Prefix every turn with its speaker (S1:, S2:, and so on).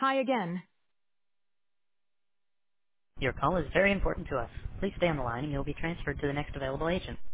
S1: Hi again.
S2: Your call is very important to us. Please stay on the line and you'll be transferred to the next available agent.